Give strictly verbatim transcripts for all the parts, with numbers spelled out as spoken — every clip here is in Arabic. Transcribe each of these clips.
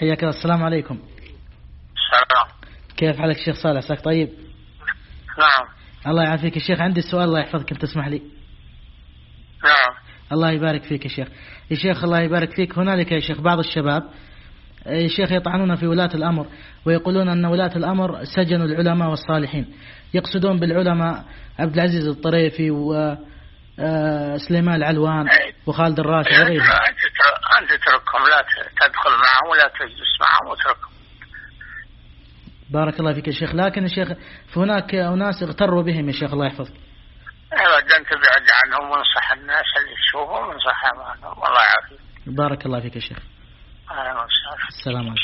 حياك الله. السلام عليكم. السلام. كيف حالك الشيخ صالح؟ عساك طيب؟ نعم. الله يعافيك الشيخ. عندي سؤال الله يحفظك، انت تسمح لي؟ نعم. الله يبارك فيك يا شيخ. يا شيخ الله يبارك فيك، هنالك يا شيخ بعض الشباب يا شيخ يطعنون في ولاة الأمر ويقولون أن ولاة الأمر سجنوا العلماء والصالحين، يقصدون بالعلماء عبد العزيز الطريفي وسليمان العلوان وخالد الراشد وغيرهم. أنت تتركهم، لا تدخل معهم ولا تجلس معهم وتركهم. بارك الله فيك يا شيخ. لكن يا شيخ هناك أناس اغتروا بهم يا شيخ الله يحفظك. أبدا أنت بعد عنهم وانصح الناس اللي يشوفهم وانصح عنهم. والله يعافيك. بارك الله فيك يا شيخ. أهلا وسهلا. السلام عليكم.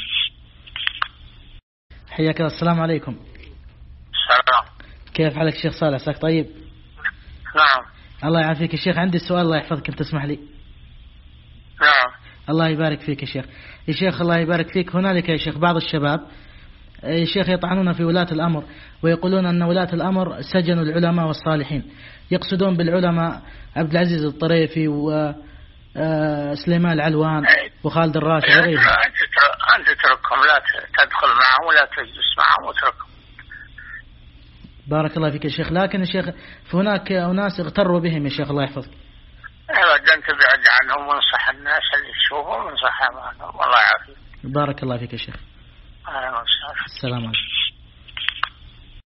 حياك الله. السلام عليكم. السلام. كيف حالك الشيخ صالح؟ عساك طيب؟ نعم. الله يعافيك الشيخ. عندي سؤال الله يحفظك، انت تسمح لي؟ نعم. الله يبارك فيك يا شيخ. يا شيخ الله يبارك فيك، هنالك يا شيخ بعض الشباب يا شيخ يطعنون في ولاة الأمر ويقولون أن ولاة الأمر سجنوا العلماء والصالحين، يقصدون بالعلماء عبد العزيز الطريفي وسليمان العلوان وخالد الراشد وغيرهم. أنت تتركهم، لا تدخل معهم ولا تجلس معهم وتركهم. بارك الله فيك يا شيخ. لكن يا شيخ هناك أناس اغتروا بهم يا شيخ الله يحفظك. أبدا أنت بعد عنهم وانصح الناس اللي يشوفهم وانصح عنهم. والله يعافيك. بارك الله فيك يا شيخ. أهلا وسهلا. السلام عليكم.